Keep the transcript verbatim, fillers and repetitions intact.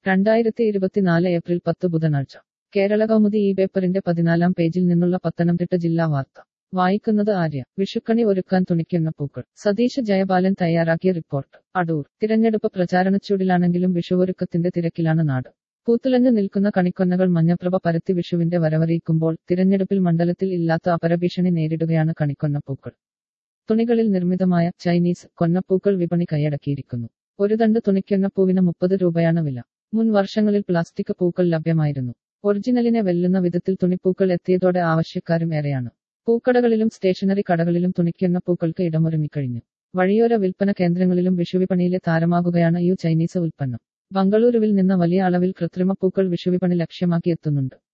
രണ്ടായിരത്തി ഇരുപത്തിനാല് ഏപ്രിൽ പത്ത് ബുധനാഴ്ച കേരള കൗമുദി ഈ പേപ്പറിന്റെ പതിനാലാം പേജിൽ നിന്നുള്ള പത്തനംതിട്ട ജില്ലാ വാർത്ത വായിക്കുന്നത് ആര്യ. വിഷുക്കണി ഒരുക്കാൻ തുണിക്കുന്ന പൂക്കൾ. സതീഷ് ജയപാലൻ തയ്യാറാക്കിയ റിപ്പോർട്ട്. അടൂർ. തിരഞ്ഞെടുപ്പ് പ്രചാരണച്ചൂടിലാണെങ്കിലും വിഷുവൊരുക്കത്തിന്റെ തിരക്കിലാണ് നാട്. പൂത്തുലഞ്ഞു നിൽക്കുന്ന കണിക്കൊന്നകൾ മഞ്ഞപ്രഭ പരത്തി വിഷുവിന്റെ വരവറിയിക്കുമ്പോൾ തിരഞ്ഞെടുപ്പിൽ മണ്ഡലത്തിൽ ഇല്ലാത്ത അപരഭീഷണി നേരിടുകയാണ് കണിക്കൊന്നപ്പൂക്കൾ. തുണികളിൽ നിർമ്മിതമായ ചൈനീസ് കൊന്നപ്പൂക്കൾ വിപണി കൈയടക്കിയിരിക്കുന്നു. ഒരു തണ്ട് തുണിക്കൊന്നപ്പൂവിന് മുപ്പത് രൂപയാണ് വില. മുൻ വർഷങ്ങളിൽ പ്ലാസ്റ്റിക് പൂക്കൾ ലഭ്യമായിരുന്നു. ഒറിജിനലിനെ വെല്ലുന്ന വിധത്തിൽ തുണിപ്പൂക്കൾ എത്തിയതോടെ ആവശ്യക്കാരും ഏറെയാണ്. പൂക്കടകളിലും സ്റ്റേഷനറി കടകളിലും തുണിക്കൊന്നപ്പൂക്കൾക്ക് ഇടമൊരുങ്ങിക്കഴിഞ്ഞു. വഴിയോര വിൽപ്പന കേന്ദ്രങ്ങളിലും വിഷുവിപണിയിലെ താരമാകുകയാണ് ഈ ചൈനീസ് ഉൽപ്പന്നം. ബംഗളൂരുവിൽ നിന്ന് വലിയ അളവിൽ കൃത്രിമ പൂക്കൾ വിഷുവിപണി ലക്ഷ്യമാക്കി എത്തുന്നുണ്ട്.